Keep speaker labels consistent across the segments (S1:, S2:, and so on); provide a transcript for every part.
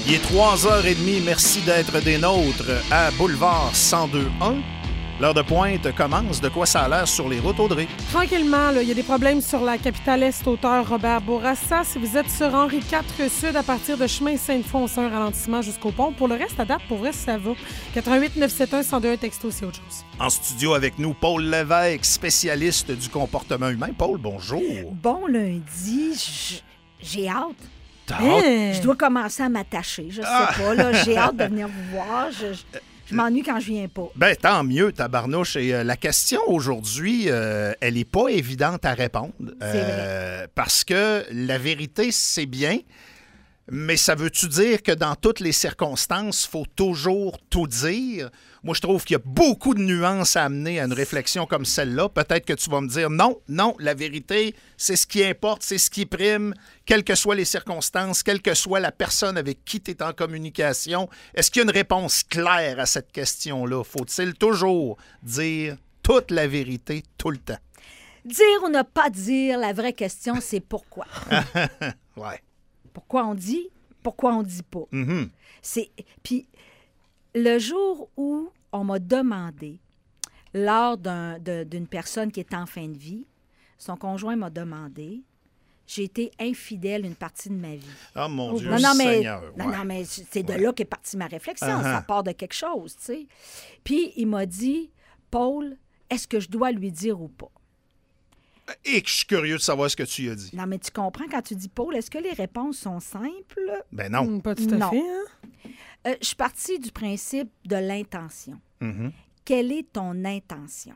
S1: Il est 3h30. Merci d'être des nôtres à Boulevard 102.1. L'heure de pointe commence. De quoi ça a l'air sur les routes, Audrey?
S2: Tranquillement, il y a des problèmes sur la capitale Est, auteur Robert Bourassa. Si vous êtes sur Henri IV Sud, à partir de chemin Sainte-Foy, un ralentissement jusqu'au pont. Pour le reste, à date, pour vrai, ça va. 88-971-102-1 texto, c'est autre chose.
S1: En studio avec nous, Paul Lévesque, spécialiste du comportement humain. Paul, bonjour.
S3: Bon lundi, j'ai hâte.
S1: T'as hâte?
S3: Je dois commencer à m'attacher. Je sais pas, là, j'ai hâte de venir vous voir. Je m'ennuie quand je viens pas.
S1: Ben, tant mieux, tabarnouche. Et la question aujourd'hui, elle n'est pas évidente à répondre.
S3: C'est vrai.
S1: Parce que la vérité, c'est bien, mais ça veut-tu dire que dans toutes les circonstances, il faut toujours tout dire? Moi, je trouve qu'il y a beaucoup de nuances à amener à une réflexion comme celle-là. Peut-être que tu vas me dire non, la vérité, c'est ce qui importe, c'est ce qui prime, quelles que soient les circonstances, quelle que soit la personne avec qui tu es en communication. Est-ce qu'il y a une réponse claire à cette question-là? Faut-il toujours dire toute la vérité tout le temps?
S3: Dire ou ne pas dire, la vraie question, c'est pourquoi.
S1: Ouais.
S3: Pourquoi on dit, pourquoi on dit pas.
S1: Mm-hmm.
S3: Puis, le jour où on m'a demandé, lors d'une personne qui est en fin de vie, son conjoint m'a demandé, j'ai été infidèle une partie de ma vie.
S1: Oh mon Dieu,
S3: non,
S1: Seigneur.
S3: mais c'est de là qu'est partie ma réflexion. Ça part de quelque chose, tu sais. Puis, il m'a dit, Paul, est-ce que je dois lui dire ou pas?
S1: Et que je suis curieux de savoir ce que tu as dit.
S3: Non, mais tu comprends quand tu dis Paul, est-ce que les réponses sont simples?
S1: Ben non.
S2: Pas tout à
S3: Non.
S2: fait, hein?
S3: Je suis partie du principe de l'intention.
S1: Mm-hmm.
S3: Quelle est ton intention?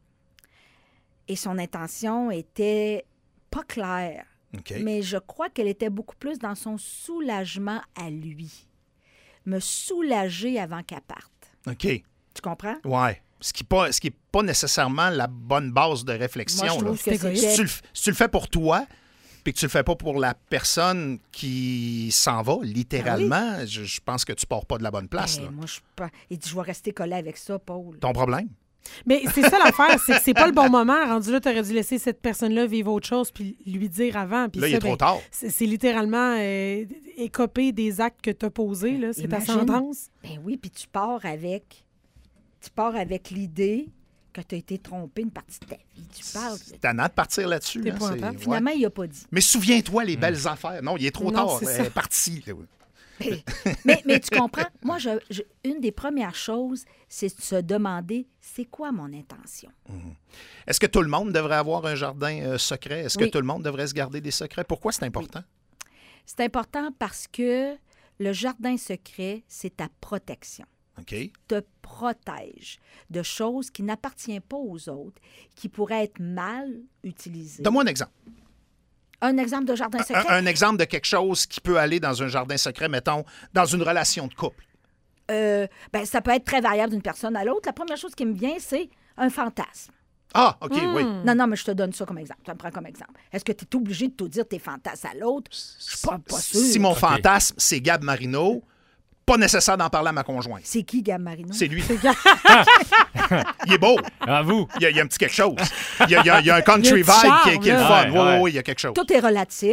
S3: Et son intention était pas claire,
S1: OK.
S3: mais je crois qu'elle était beaucoup plus dans son soulagement à lui. Me soulager avant qu'elle parte.
S1: OK.
S3: Tu comprends?
S1: Ouais. Ce qui n'est pas nécessairement la bonne base de réflexion.
S3: Moi, je trouve
S1: là.
S3: que c'était...
S1: Si tu le fais pour toi, puis que tu le fais pas pour la personne qui s'en va, littéralement, je pense que tu pars pas de la bonne place. Là.
S3: Moi, je pas... Il dit, je vais rester collé avec ça, Paul.
S1: Ton problème?
S2: Mais c'est ça l'affaire, c'est que c'est pas le bon moment. Rendu là, tu aurais dû laisser cette personne-là vivre autre chose puis lui dire avant. Puis
S1: Là,
S2: ça,
S1: il est trop tard.
S2: C'est littéralement écoper des actes que tu as posés. Là. C'est ta
S3: Imagine.
S2: sentence.
S3: Ben oui, puis tu pars avec l'idée que tu as été trompé une partie de ta vie. Tu parles.
S1: C'est tannant de partir là-dessus.
S2: C'est
S1: hein,
S2: épouvantable.
S1: ouais.
S3: Finalement, il n'a pas dit.
S1: Mais souviens-toi les belles affaires. Non, il est trop
S2: Non,
S1: tard.
S2: c'est
S1: Elle
S2: ça.
S1: est partie.
S3: Mais tu comprends? Moi, une des premières choses, c'est de se demander, c'est quoi mon intention?
S1: Est-ce que tout le monde devrait avoir un jardin secret? Est-ce que
S3: Oui.
S1: tout le monde devrait se garder des secrets? Pourquoi c'est important?
S3: C'est important parce que le jardin secret, c'est ta protection.
S1: OK.
S3: Te protège de choses qui n'appartiennent pas aux autres, qui pourraient être mal utilisées.
S1: Donne-moi un exemple.
S3: Un exemple de jardin secret?
S1: Un exemple de quelque chose qui peut aller dans un jardin secret, mettons, dans une relation de couple.
S3: Ben, ça peut être très variable d'une personne à l'autre. La première chose qui me vient, c'est un fantasme.
S1: Ah, OK, oui.
S3: Non, mais je te donne ça comme exemple. Ça me prend comme exemple. Est-ce que tu es obligé de tout dire tes fantasmes à l'autre? Je suis pas sûre.
S1: Si mon fantasme, c'est Gab Marino, pas nécessaire d'en parler à ma conjointe.
S3: C'est qui, Gab Marino?
S1: C'est lui. Il est beau.
S4: À vous.
S1: Il y a un petit quelque chose. Il y a un country
S2: Il y a
S1: vibe
S2: du charme,
S1: qui est le
S2: là.
S1: fun.
S4: Ouais.
S1: Oui, il y a quelque chose.
S3: Tout est relatif.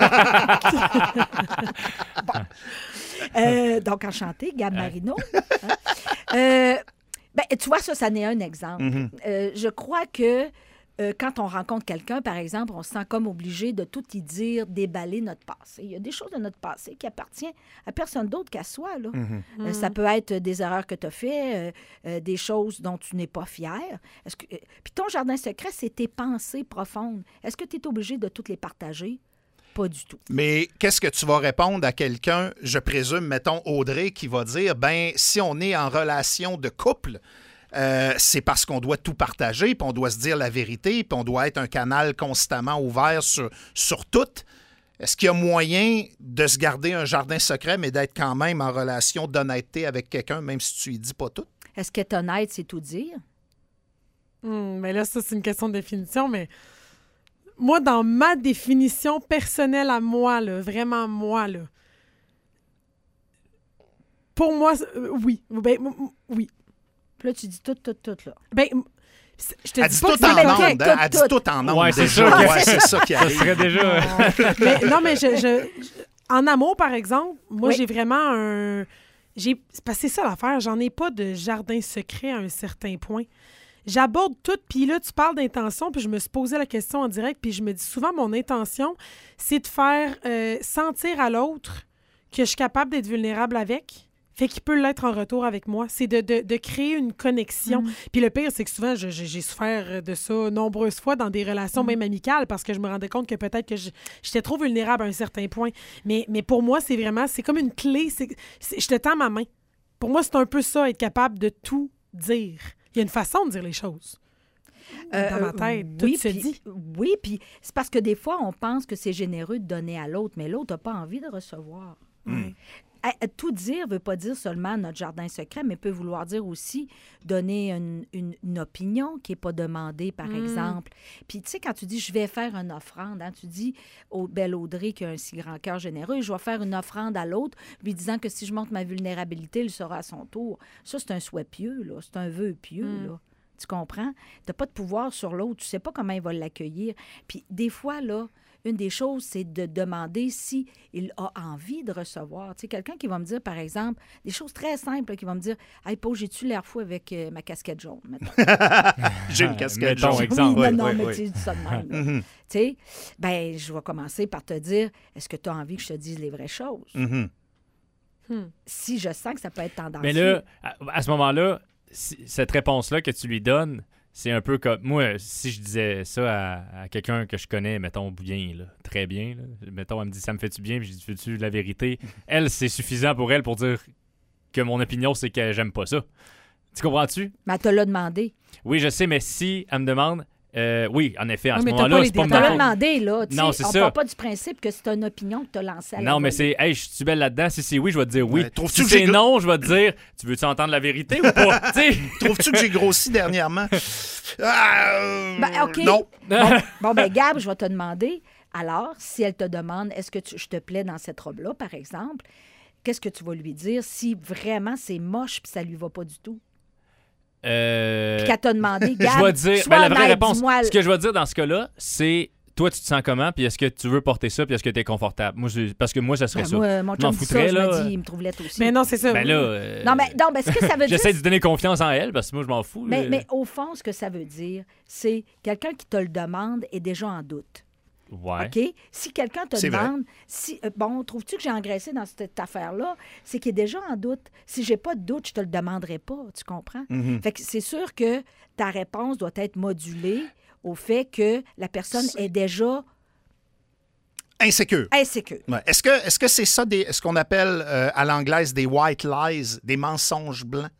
S3: Donc, enchanté, Gab Marino. Hein? Ben, tu vois, ça n'est un exemple. Je crois que quand on rencontre quelqu'un, par exemple, on se sent comme obligé de tout y dire, déballer notre passé. Il y a des choses de notre passé qui appartiennent à personne d'autre qu'à soi. Là. Ça peut être des erreurs que tu as faites, des choses dont tu n'es pas fier. Puis ton jardin secret, c'est tes pensées profondes. Est-ce que tu es obligé de toutes les partager? Pas du tout.
S1: Mais qu'est-ce que tu vas répondre à quelqu'un, je présume, mettons Audrey, qui va dire, ben si on est en relation de couple, c'est parce qu'on doit tout partager, puis on doit se dire la vérité, puis on doit être un canal constamment ouvert sur tout. Est-ce qu'il y a moyen de se garder un jardin secret, mais d'être quand même en relation d'honnêteté avec quelqu'un, même si tu lui dis pas tout?
S3: Est-ce qu'être honnête, c'est tout dire?
S2: Mais là, ça, c'est une question de définition, mais moi, dans ma définition personnelle à moi, là, vraiment moi, là, pour moi, oui. Ben, oui.
S3: Puis là, tu dis tout, là.
S2: Ben, je te
S1: Elle
S2: dis
S1: dit
S2: pas
S1: tout
S2: que c'est
S1: en
S2: le
S1: ondes,
S2: cas.
S1: hein? Elle dit tout en ondes.
S4: Ouais, c'est
S1: déjà.
S4: ça.
S1: Ouais, c'est ça qui
S4: Ça
S1: arrive.
S4: serait déjà...
S2: Mais En amour, par exemple, moi,
S3: Oui.
S2: j'ai vraiment un... Parce que c'est ça l'affaire, j'en ai pas de jardin secret à un certain point. J'aborde tout, puis là, tu parles d'intention, puis je me suis posé la question en direct, puis je me dis souvent, mon intention, c'est de faire sentir à l'autre que je suis capable d'être vulnérable avec, fait qu'il peut l'être en retour avec moi. C'est de créer une connexion. Puis le pire, c'est que souvent, j'ai souffert de ça nombreuses fois dans des relations même amicales, parce que je me rendais compte que peut-être que j'étais trop vulnérable à un certain point. Mais pour moi, c'est comme une clé. Je te tends ma main. Pour moi, c'est un peu ça, être capable de tout dire. Il y a une façon de dire les choses. Dans ma tête, tout se dit.
S3: Oui, puis c'est parce que des fois, on pense que c'est généreux de donner à l'autre, mais l'autre n'a pas envie de recevoir. Tout dire ne veut pas dire seulement notre jardin secret, mais peut vouloir dire aussi donner une opinion qui n'est pas demandée, par exemple. Puis, tu sais, quand tu dis « je vais faire une offrande hein, », tu dis au belle Audrey qui a un si grand cœur généreux, « je vais faire une offrande à l'autre, lui disant que si je montre ma vulnérabilité, il sera à son tour. » Ça, c'est un souhait pieux, là. C'est un vœu pieux, là. Tu comprends? Tu n'as pas de pouvoir sur l'autre. Tu ne sais pas comment il va l'accueillir. Puis, des fois, là, une des choses, c'est de demander s'il a envie de recevoir. Tu sais, quelqu'un qui va me dire, par exemple, des choses très simples, qui va me dire « Hey, Paul, j'ai-tu l'air fou avec ma casquette jaune? »
S1: J'ai une casquette
S4: Mettons,
S1: jaune.
S4: exemple.
S3: Oui, non,
S1: Oui,
S3: mais
S1: oui.
S3: tu dis ça de même. là. Tu sais, ben, je vais commencer par te dire « Est-ce que tu as envie que je te dise les vraies choses? Si je sens que ça peut être tendancieux.
S4: Mais là, à ce moment-là, cette réponse-là que tu lui donnes, c'est un peu comme... Moi, si je disais ça à quelqu'un que je connais, mettons, bien, là, très bien, là, mettons, elle me dit « ça me fait-tu bien? » Puis je dis « veux-tu la vérité? » Elle, c'est suffisant pour elle pour dire que mon opinion, c'est que j'aime pas ça. Tu comprends-tu?
S3: Mais elle te l'a demandé.
S4: Oui, je sais, mais si elle me demande... oui, en effet, à ce
S2: mais t'as
S4: moment-là,
S2: pas
S4: c'est pas
S2: les
S3: Elle te l'a
S4: ma faute.
S3: demandé, là. Tu
S4: Non,
S3: sais,
S4: c'est
S3: on
S4: ça.
S3: part pas du principe que c'est une opinion que tu as lancée à la
S4: Non, mais
S3: volée.
S4: c'est « Hey, je suis belle là-dedans. » Si c'est oui, je vais te dire oui.
S1: Ouais, trouves-tu
S4: Si
S1: que j'ai
S4: c'est
S1: gros-
S4: non, je vais te dire « Tu veux-tu entendre la vérité ou pas? » Tu sais?
S1: Trouves-tu que j'ai grossi dernièrement?
S3: Ben, OK.
S1: Non.
S3: Bon, ben Gab, je vais te demander, alors, si elle te demande, est-ce que je te plais dans cette robe-là, par exemple, qu'est-ce que tu vas lui dire si vraiment c'est moche puis ça lui va pas du tout? Puis qu'elle t'a demandé, Gab,
S4: Je vais dire,
S3: sois
S4: la vraie
S3: honnête,
S4: réponse,
S3: dis-moi-
S4: ce que je vais dire dans ce cas-là, c'est toi, tu te sens comment, puis est-ce que tu veux porter ça, puis est-ce que tu es confortable? Moi, parce que moi, ça serait
S3: Ben,
S4: ça.
S3: moi, mon
S4: Je m'en
S3: chum dit ça,
S4: foutrais,
S3: je
S4: là.
S3: me dis, il me trouve laide aussi.
S2: Mais non, c'est ça.
S4: Ben là,
S3: non, mais ce que ça veut dire...
S4: j'essaie de lui donner confiance en elle, parce que moi, je m'en fous. là.
S3: Mais au fond, ce que ça veut dire, c'est quelqu'un qui te le demande est déjà en doute.
S4: Ouais.
S3: OK? Si quelqu'un te
S1: C'est vrai.
S3: demande, bon, trouves-tu que j'ai engraissé dans cette affaire-là? C'est qu'il est déjà en doute. Si j'ai pas de doute, je te le demanderai pas. Tu comprends? Fait que c'est sûr que ta réponse doit être modulée au fait que la personne est déjà
S1: Insécure.
S3: insécure.
S1: Ouais. Est-ce que c'est ça ce qu'on appelle à l'anglaise des white lies, des mensonges blancs?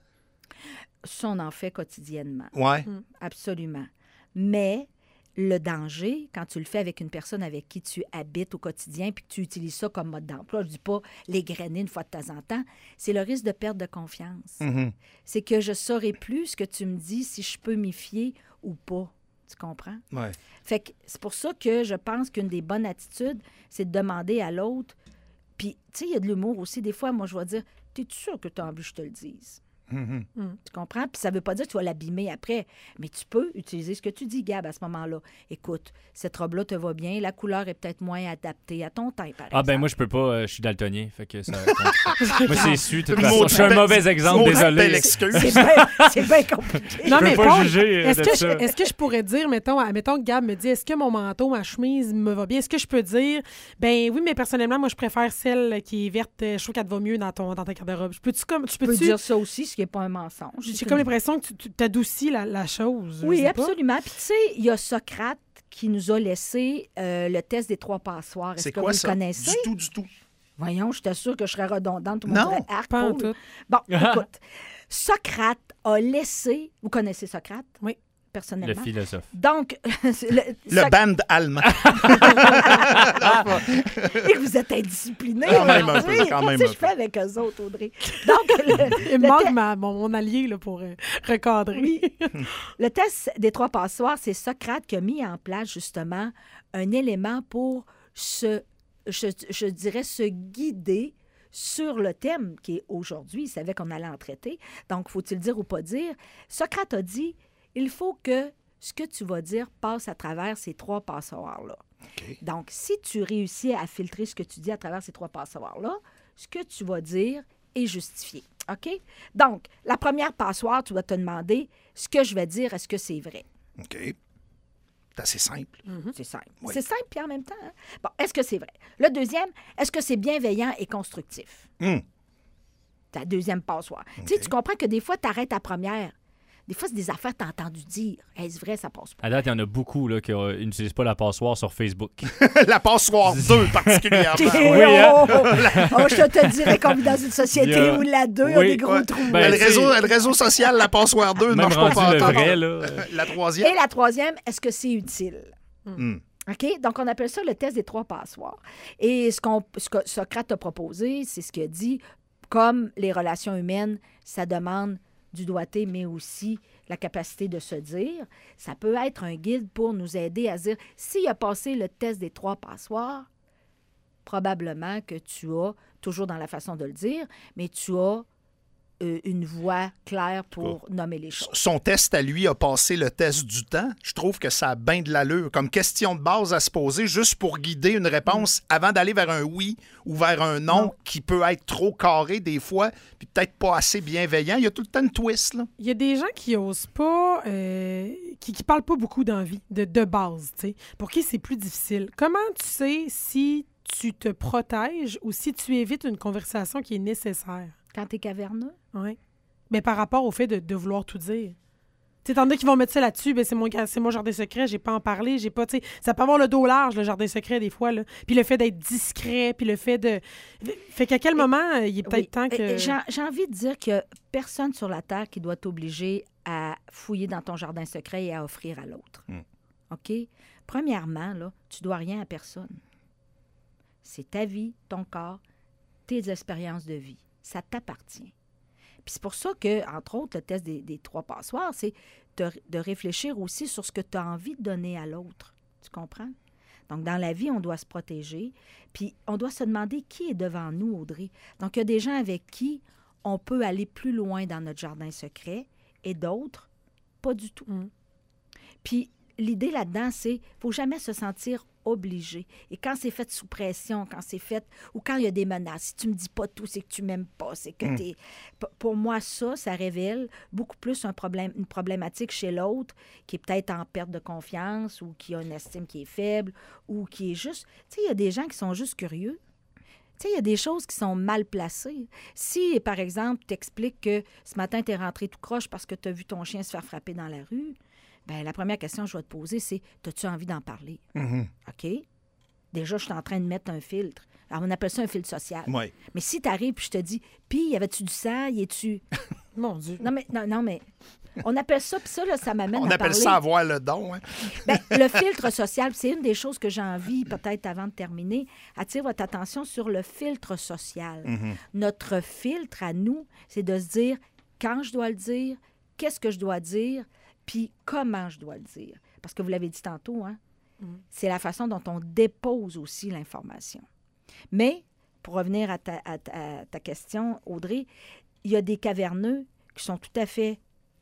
S3: Ça, on en fait quotidiennement.
S1: Ouais.
S3: Absolument. Mais le danger, quand tu le fais avec une personne avec qui tu habites au quotidien puis que tu utilises ça comme mode d'emploi, je ne dis pas les grainer une fois de temps en temps, c'est le risque de perte de confiance. C'est que je ne saurais plus ce que tu me dis si je peux m'y fier ou pas. Tu comprends?
S1: Ouais.
S3: Fait que c'est pour ça que je pense qu'une des bonnes attitudes, c'est de demander à l'autre. Puis, tu sais, il y a de l'humour aussi. Des fois, moi, je vais dire, t'es-tu sûr que tu as envie que je te le dise? Tu comprends? Puis ça ne veut pas dire que tu vas l'abîmer après, mais tu peux utiliser ce que tu dis, Gab, à ce moment-là. Écoute, cette robe-là te va bien, la couleur est peut-être moins adaptée à ton teint, par exemple.
S4: Ah ben moi, je peux pas, je suis daltonien, fait que ça... moi, c'est su, de toute façon.
S1: Maudite
S4: Je suis un
S1: belle-
S4: mauvais exemple,
S1: maudite
S4: désolé.
S1: belle excuse.
S3: C'est bien compliqué.
S2: Non,
S4: Je
S2: mais
S4: peux pas
S2: Paul,
S4: juger
S2: est-ce
S4: de
S2: que,
S4: ça.
S2: est-ce que je pourrais dire, mettons que Gab me dit, est-ce que mon manteau, ma chemise me va bien? Est-ce que je peux dire, ben oui, mais personnellement, moi, je préfère celle qui est verte. Je trouve qu'elle te va mieux dans ta garde-robe.
S3: Tu peux dire ça aussi, ce qui n'est pas un mensonge.
S2: J'ai comme l'impression que tu t'adoucis la chose.
S3: Oui,
S2: je sais pas.
S3: absolument. Puis tu sais, il y a Socrate qui nous a laissé le test des 3 passoires. Est-ce
S1: C'est
S3: que
S1: quoi
S3: vous
S1: ça?
S3: le connaissez?
S1: Du tout.
S3: Voyons, je t'assure que je serais redondante. Tout le monde
S1: Non,
S3: dirait arc,
S2: Pas en
S3: Paul.
S2: tout.
S3: Bon, écoute, Socrate a laissé... Vous connaissez Socrate?
S2: Oui.
S4: Le
S3: Personnellement.
S4: philosophe.
S3: Donc,
S1: Le band allemand.
S3: Et que vous êtes indisciplinés.
S1: Quand même un peu,
S3: aujourd'hui.
S1: quand même
S3: Qu'est-ce
S1: un
S3: que je fais avec eux autres, Audrey? Donc,
S2: Il me manque mon allié là, pour recadrer.
S3: le test des 3 passoires, c'est Socrate qui a mis en place, justement, un élément pour je dirais, se guider sur le thème qui est aujourd'hui. Il savait qu'on allait en traiter. Donc, faut-il dire ou pas dire? Socrate a dit, il faut que ce que tu vas dire passe à travers ces 3 passoires-là.
S1: OK.
S3: Donc, si tu réussis à filtrer ce que tu dis à travers ces 3 passoires-là, ce que tu vas dire est justifié. OK? Donc, la première passoire, tu vas te demander ce que je vais dire, est-ce que c'est vrai?
S1: OK. C'est assez simple.
S3: C'est simple.
S1: Oui.
S3: C'est simple, puis en même temps. Hein? Bon, est-ce que c'est vrai? Le deuxième, est-ce que c'est bienveillant et constructif? Ta deuxième passoire. Tu sais, tu comprends que des fois, tu arrêtes à première. Des fois, c'est des affaires que tu as entendu dire. Est-ce vrai, ça passe pas?
S4: À date, il y en a beaucoup là, qui n'utilisent pas la passoire sur Facebook.
S1: La passoire 2, particulièrement.
S3: Je te dirais qu'on vit dans une société
S4: Il y a-
S3: où la 2 a
S4: Oui,
S3: des gros
S1: ouais.
S3: trous.
S4: Ben,
S1: le réseau social, la passoire 2, ne
S4: Même
S1: marche pas
S4: rendu le
S1: encore.
S4: vrai, là.
S1: La troisième.
S3: Et la troisième, est-ce que c'est utile?
S1: Hmm.
S3: OK? Donc, on appelle ça le test des 3 passoires. Et ce que Socrate a proposé, c'est ce qu'il a dit, comme les relations humaines, ça demande du doigté, mais aussi la capacité de se dire. Ça peut être un guide pour nous aider à se dire, s'il a passé le test des 3 passoires, probablement que tu as, toujours dans la façon de le dire, mais tu as une voix claire pour nommer les choses.
S1: Son test à lui a passé le test du temps. Je trouve que ça a bien de l'allure. Comme question de base à se poser, juste pour guider une réponse avant d'aller vers un oui ou vers un non, qui peut être trop carré des fois, puis peut-être pas assez bienveillant. Il y a tout le temps une twist, là.
S2: Il y a des gens qui osent pas, qui parlent pas beaucoup d'envie, de base, tu sais. Pour qui c'est plus difficile. Comment tu sais si tu te protèges ou si tu évites une conversation qui est nécessaire?
S3: Quand tu es caverneux?
S2: Oui. Mais par rapport au fait de vouloir tout dire. Tu sais, t'en as qui vont mettre ça là-dessus, ben c'est mon jardin secret, j'ai pas à en parler, j'ai pas, tu sais, ça peut avoir le dos large, le jardin secret, des fois, là. Puis le fait d'être discret, puis le fait de... Fait qu'à quel moment, il est peut-être temps que...
S3: J'ai envie de dire qu'il y a personne sur la Terre qui doit t'obliger à fouiller dans ton jardin secret et à offrir à l'autre. OK? Premièrement, là, tu dois rien à personne. C'est ta vie, ton corps, tes expériences de vie. Ça t'appartient. Puis c'est pour ça que, entre autres, le test des 3 passoires, c'est de réfléchir aussi sur ce que tu as envie de donner à l'autre. Tu comprends? Donc, dans la vie, on doit se protéger. Puis, on doit se demander qui est devant nous, Audrey. Donc, il y a des gens avec qui on peut aller plus loin dans notre jardin secret et d'autres, pas du tout. Puis, l'idée là-dedans, c'est qu'il ne faut jamais se sentir obligé. Et quand c'est fait sous pression, quand c'est fait... ou quand il y a des menaces, si tu me dis pas tout, c'est que tu m'aimes pas, c'est que t'es... Pour moi, ça révèle beaucoup plus une problématique chez l'autre qui est peut-être en perte de confiance ou qui a une estime qui est faible ou qui est juste... Tu sais, il y a des gens qui sont juste curieux. Tu sais, il y a des choses qui sont mal placées. Si, par exemple, tu expliques que ce matin, tu es rentré tout croche parce que tu as vu ton chien se faire frapper dans la rue, bien, la première question que je vais te poser, c'est « As-tu envie d'en parler? OK? Déjà, je suis en train de mettre un filtre. Alors, on appelle ça un filtre social.
S1: Oui.
S3: Mais si tu arrives et je te dis « Puis, y avait-tu du sang? Y es-tu... »
S2: Mon Dieu.
S3: Non, mais on appelle ça, puis ça, là, ça m'amène à
S1: On
S3: parler...
S1: appelle ça avoir le don. Hein?
S3: Bien, le filtre social, c'est une des choses que j'ai envie, peut-être avant de terminer, attire votre attention sur le filtre social. Notre filtre à nous, c'est de se dire quand je dois le dire, qu'est-ce que je dois dire, puis comment je dois le dire. Parce que vous l'avez dit tantôt, hein? C'est la façon dont on dépose aussi l'information. Mais, pour revenir à ta question, Audrey, il y a des caverneux qui sont tout à fait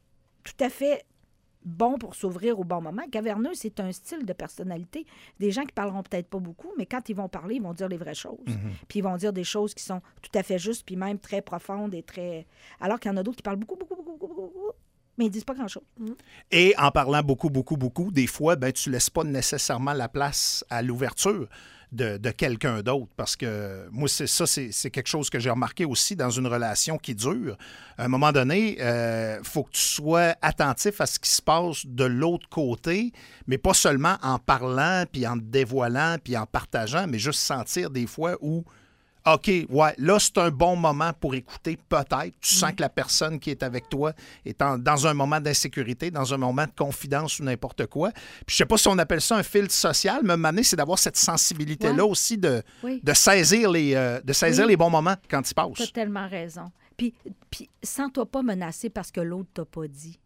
S3: bons pour s'ouvrir au bon moment. Caverneux, c'est un style de personnalité. Des gens qui parleront peut-être pas beaucoup, mais quand ils vont parler, ils vont dire les vraies choses. Puis ils vont dire des choses qui sont tout à fait justes, puis même très profondes et très... Alors qu'il y en a d'autres qui parlent beaucoup, mais ils disent pas grand-chose.
S1: Et en parlant beaucoup, des fois, ben, tu ne laisses pas nécessairement la place à l'ouverture de quelqu'un d'autre. Parce que moi, c'est quelque chose que j'ai remarqué aussi dans une relation qui dure. À un moment donné, il faut que tu sois attentif à ce qui se passe de l'autre côté, mais pas seulement en parlant, puis en te dévoilant, puis en partageant, mais juste sentir des fois où OK, ouais, là, c'est un bon moment pour écouter, peut-être. Tu sens que la personne qui est avec toi est dans un moment d'insécurité, dans un moment de confidence ou n'importe quoi. Puis je sais pas si on appelle ça un filtre social, mais à un moment donné, c'est d'avoir cette sensibilité-là aussi de saisir les bons moments quand ils passent.
S3: Tu as tellement raison. Puis sens-toi pas menacé parce que l'autre t'a pas dit.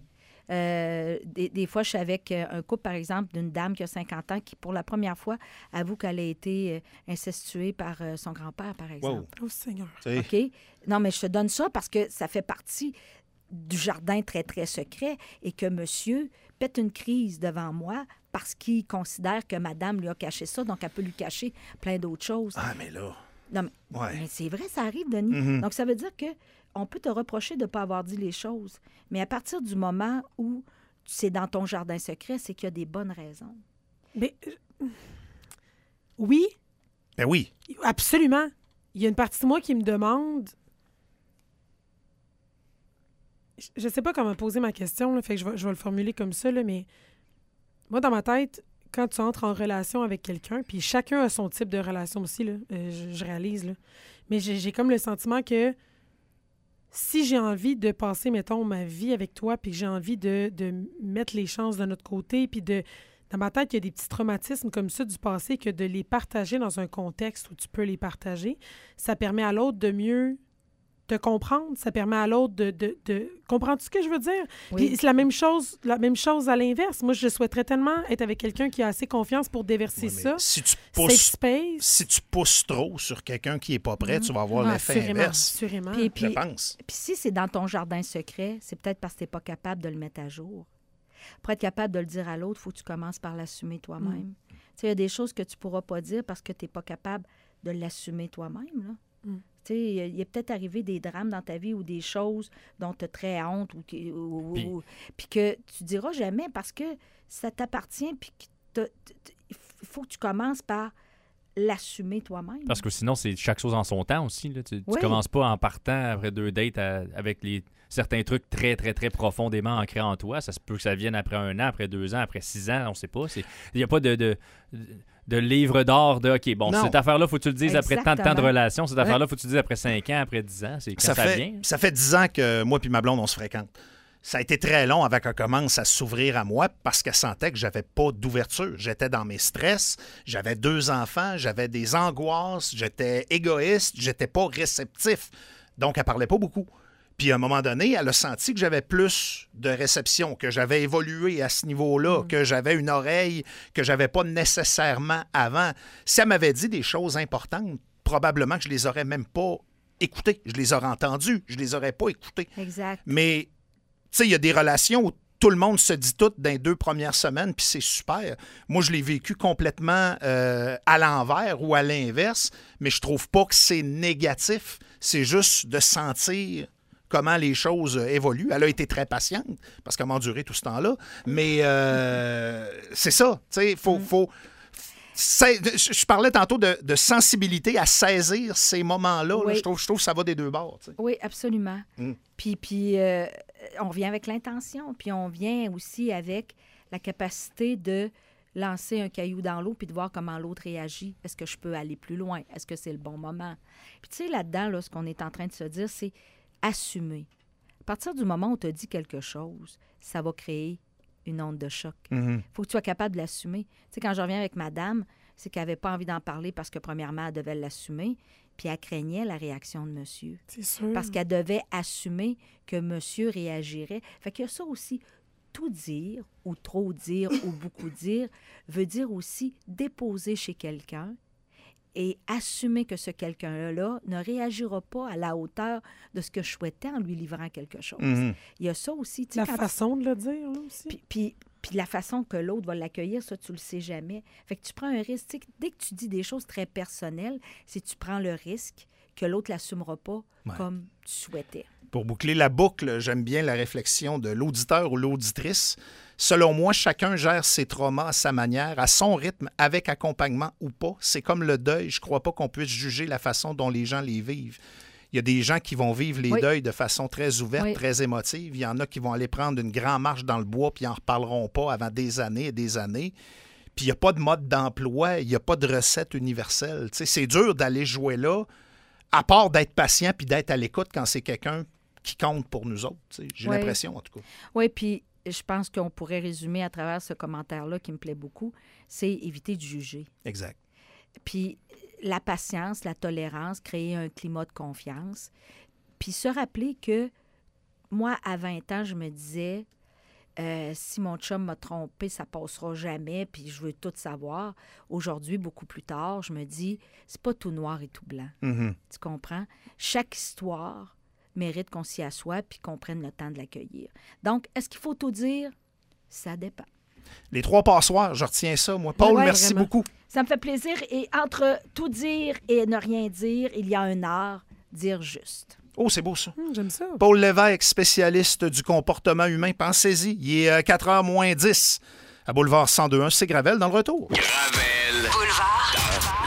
S3: Des fois, je suis avec un couple, par exemple, d'une dame qui a 50 ans qui, pour la première fois, avoue qu'elle a été incestuée par son grand-père, par exemple.
S2: Oh, Seigneur.
S3: OK? Non, mais je te donne ça parce que ça fait partie du jardin très, très secret et que monsieur pète une crise devant moi parce qu'il considère que madame lui a caché ça, donc elle peut lui cacher plein d'autres choses.
S1: Ah, mais là...
S3: Non, mais c'est vrai, ça arrive, Denis.
S1: Mm-hmm.
S3: Donc, ça veut dire qu'on peut te reprocher de ne pas avoir dit les choses. Mais à partir du moment où c'est dans ton jardin secret, c'est qu'il y a des bonnes raisons.
S2: Mais, oui,
S1: Ben oui.
S2: absolument. Il y a une partie de moi qui me demande... Je ne sais pas comment poser ma question, là, fait que je vais le formuler comme ça, là, mais moi, dans ma tête, quand tu entres en relation avec quelqu'un, puis chacun a son type de relation aussi, là, je réalise, là, mais j'ai comme le sentiment que si j'ai envie de passer, mettons, ma vie avec toi, puis que j'ai envie de mettre les chances de notre côté, puis dans ma tête, il y a des petits traumatismes comme ça du passé que de les partager dans un contexte où tu peux les partager, ça permet à l'autre de mieux te comprendre, ça permet à l'autre de... Comprends-tu ce que je veux dire?
S3: Oui.
S2: Puis c'est la même chose à l'inverse. Moi, je souhaiterais tellement être avec quelqu'un qui a assez confiance pour déverser
S1: Ouais, mais
S2: ça.
S1: si tu
S2: Safe space.
S1: si tu pousses trop sur quelqu'un qui n'est pas prêt, tu vas avoir l'effet
S2: Assurément,
S1: inverse,
S2: assurément.
S1: je pense.
S3: Puis si c'est dans ton jardin secret, c'est peut-être parce que tu n'es pas capable de le mettre à jour. Pour être capable de le dire à l'autre, il faut que tu commences par l'assumer toi-même. Tu sais, il y a des choses que tu ne pourras pas dire parce que tu n'es pas capable de l'assumer toi-même, là. Tu sais, il est peut-être arrivé des drames dans ta vie ou des choses dont tu as très honte puis que tu diras jamais parce que ça t'appartient puis il faut que tu commences par l'assumer toi-même.
S4: Parce que sinon, c'est chaque chose en son temps aussi. Là. Tu
S3: Oui.
S4: commences pas en partant après 2 dates avec certains trucs très, très, très profondément ancrés en toi. Ça se peut que ça vienne après 1 an, après 2 ans, après 6 ans, on sait pas. Il n'y a pas de livre d'or de OK, bon,
S1: Non.
S4: cette affaire-là, faut que tu le dises après tant de temps de
S3: Exactement.
S4: relation. Cette affaire-là, faut que tu le dises après 5 ans, après 10 ans. C'est quand ça vient.
S1: Ça fait 10 ans que moi et ma blonde, on se fréquente. Ça a été très long avant qu'elle commence à s'ouvrir à moi parce qu'elle sentait que j'avais pas d'ouverture. J'étais dans mes stress, j'avais 2 enfants, j'avais des angoisses, j'étais égoïste, j'étais pas réceptif. Donc, elle parlait pas beaucoup. Puis à un moment donné, elle a senti que j'avais plus de réception, que j'avais évolué à ce niveau-là, que j'avais une oreille que j'avais pas nécessairement avant. Si elle m'avait dit des choses importantes, probablement que je les aurais même pas écoutées. Je les aurais entendues, je les aurais pas écoutées.
S3: Exact.
S1: Mais, tu sais, il y a des relations où tout le monde se dit tout dans les 2 premières semaines, puis c'est super. Moi, je l'ai vécu complètement à l'envers ou à l'inverse, mais je trouve pas que c'est négatif. C'est juste de sentir comment les choses évoluent. Elle a été très patiente, parce qu'elle m'a enduré tout ce temps-là. Mais c'est ça, tu sais, je parlais tantôt de sensibilité à saisir ces moments-là.
S3: Oui.
S1: Là. Je trouve que ça va des 2 bords. Tu sais.
S3: Oui, absolument.
S1: Mm.
S3: Puis on vient avec l'intention, puis on vient aussi avec la capacité de lancer un caillou dans l'eau puis de voir comment l'autre réagit. Est-ce que je peux aller plus loin? Est-ce que c'est le bon moment? Puis tu sais, là-dedans, là, ce qu'on est en train de se dire, c'est assumer. À partir du moment où tu as dit quelque chose, ça va créer une onde de choc.
S1: Mm-hmm.
S3: Faut que tu sois capable de l'assumer. Tu sais, quand je reviens avec madame, c'est qu'elle n'avait pas envie d'en parler parce que, premièrement, elle devait l'assumer, puis elle craignait la réaction de monsieur.
S2: C'est sûr.
S3: Parce qu'elle devait assumer que monsieur réagirait. Fait qu'il y a ça aussi. Tout dire, ou trop dire, ou beaucoup dire, veut dire aussi déposer chez quelqu'un et assumer que ce quelqu'un-là ne réagira pas à la hauteur de ce que je souhaitais en lui livrant quelque chose.
S1: Mm-hmm.
S3: Il y a ça aussi. tu sais,
S2: La
S3: quand
S2: façon de le dire, là, aussi.
S3: puis la façon que l'autre va l'accueillir, ça, tu le sais jamais. Fait que tu prends un risque. Tu sais, dès que tu dis des choses très personnelles, c'est que tu prends le risque que l'autre ne l'assumera pas comme tu souhaitais.
S1: Pour boucler la boucle, j'aime bien la réflexion de l'auditeur ou l'auditrice. Selon moi, chacun gère ses traumas à sa manière, à son rythme, avec accompagnement ou pas. C'est comme le deuil. Je ne crois pas qu'on puisse juger la façon dont les gens les vivent. Il y a des gens qui vont vivre les deuils de façon très ouverte, très émotive. Il y en a qui vont aller prendre une grande marche dans le bois puis ils n'en reparleront pas avant des années et des années. Puis il n'y a pas de mode d'emploi, il n'y a pas de recette universelle. Tu sais, c'est dur d'aller jouer là, à part d'être patient puis d'être à l'écoute quand c'est quelqu'un qui compte pour nous autres. Tu sais. J'ai l'impression, en tout cas.
S3: Oui, puis je pense qu'on pourrait résumer à travers ce commentaire-là qui me plaît beaucoup, c'est éviter de juger.
S1: Exact.
S3: Puis la patience, la tolérance, créer un climat de confiance. Puis se rappeler que moi, à 20 ans, je me disais, si mon chum m'a trompé, ça passera jamais, puis je veux tout savoir. Aujourd'hui, beaucoup plus tard, je me dis, c'est pas tout noir et tout blanc.
S1: Mm-hmm.
S3: Tu comprends? Chaque histoire mérite qu'on s'y assoie puis qu'on prenne le temps de l'accueillir. Donc, est-ce qu'il faut tout dire? Ça dépend.
S1: Les 3 passoires, je retiens ça, moi. Paul,
S3: Ouais,
S1: merci
S2: vraiment.
S1: beaucoup.
S3: Ça me fait plaisir. Et entre tout dire et ne rien dire, il y a un art, dire juste.
S1: Oh, c'est beau, ça.
S2: J'aime ça.
S1: Paul Lévesque, spécialiste du comportement humain. Pensez-y, il est 4h moins 10 à Boulevard 102.1. C'est Gravel dans le retour.
S5: Gravel.
S6: Boulevard.